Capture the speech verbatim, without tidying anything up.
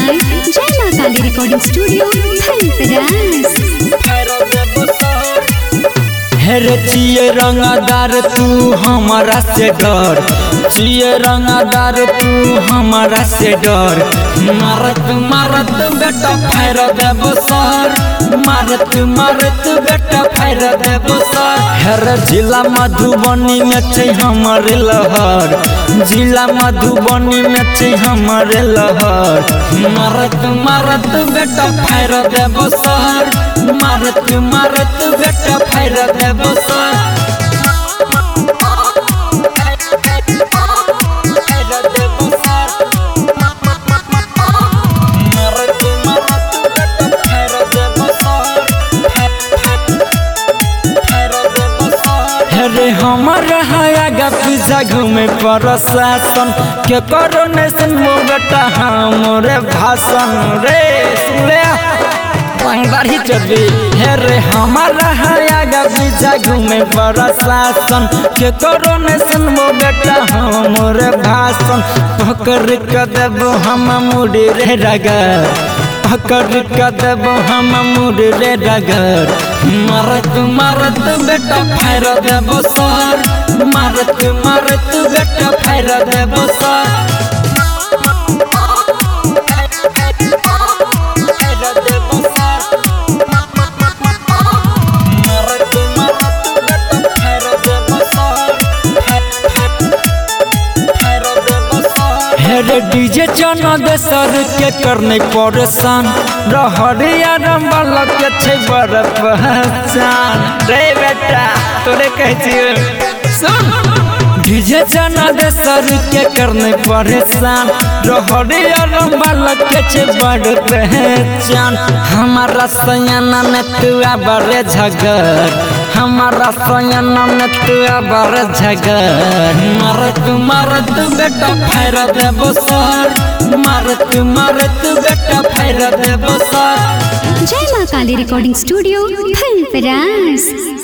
by Jai Ma Kali Recording Studio, Dhanteras। हेरे चिए रंगदार तू हमारा से डर, चिए रंगदार तू हमारा से डर। मारत मारत बेटा फेर देबो सर, मारत मारत बेटा फेर देबो सर। हेरे जिला मधुबनी में छै हमारे लहर, जिला मधुबनी में छै हमारे लहर। मारत मारत बेटा फेर देबो सर, मारत मारत बेटा फेर देबो सर। रे हमारा हयागा पीछा घूमे प्रशासन के करो नेशन वो बेटा हमरे भाषण रे सुने पंगदारी चली। हे रे हमारा हयागा पीछा घूमे प्रशासन के करो नेशन वो बेटा हमरे भाषण। पकड़ के देबो हम मुड़ी रे रगर, पकड़ के देबो हम मुड़ी रे रगर। मारत मारत बेटा फेर देबो सर, मारत मारत बेटा फेर देबो सर। हेरे डीजे चना दे सर के करने परेशान, रहरिया रंबाल के छै बड़ पहचान रे बेटा तोरे कह छी सुन। डीजे चना दे सर के करने परेशान, रहरिया रंबाल के छै बड़ पहचान। हमारा सयाना में तू बड़े झगर, हमारा सयाना में तू बड़े झगर। मारत मारत बेटा फेर देबो सर, मारत मारत बेटा फेर देबो सर। Jai Ma Kali Recording Studio, Dhanteras।